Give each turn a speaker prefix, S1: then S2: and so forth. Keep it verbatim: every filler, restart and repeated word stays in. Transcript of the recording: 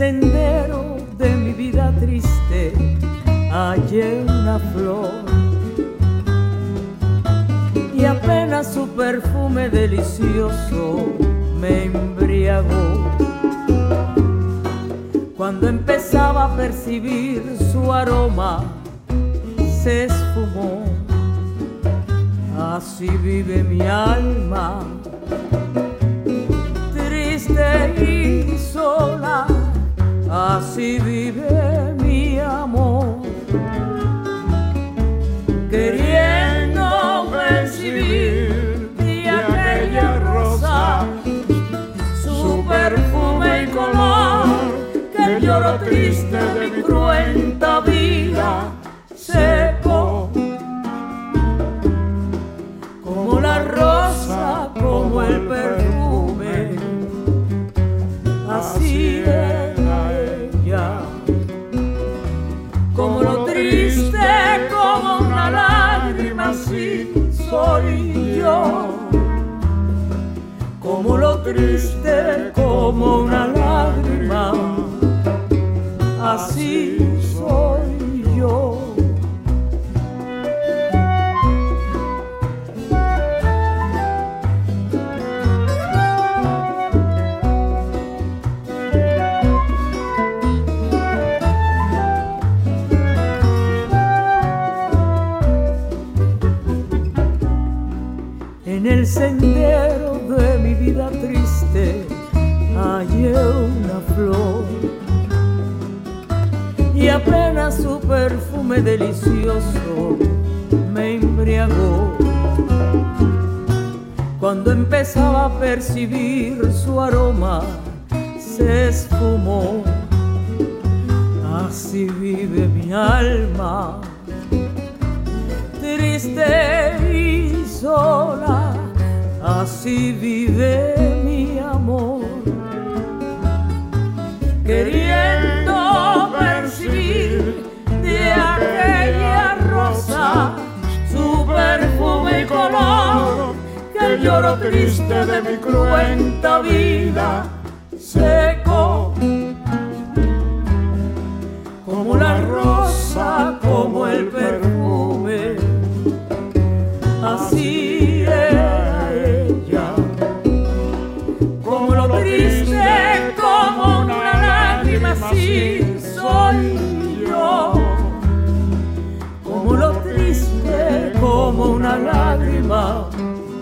S1: sendero de mi vida triste hallé una flor y apenas su perfume delicioso me embriagó. Cuando empezaba a percibir su aroma se esfumó. Así vive mi alma, triste y sola, así vive mi amor, queriendo percibir de aquella rosa su perfume y color, que el lloro triste de mi cruenta vida secó. Como la rosa, como el perfume, así era ella. Como lo triste, como una lágrima, así soy yo. Como lo triste, como una lágrima, así soy yo. En el sendero de mi vida triste hallé una flor y apenas su perfume delicioso me embriagó. Cuando empezaba a percibir su aroma se esfumó. Así vive mi alma, triste y sola, así vive mi amor, queriendo percibir de aquella rosa su perfume y color, que el lloro triste de mi cruenta vida secó. Como la rosa, como el perfume, así era ella. Como lo triste, como una lágrima, así soy yo. Como lo triste, como una lágrima,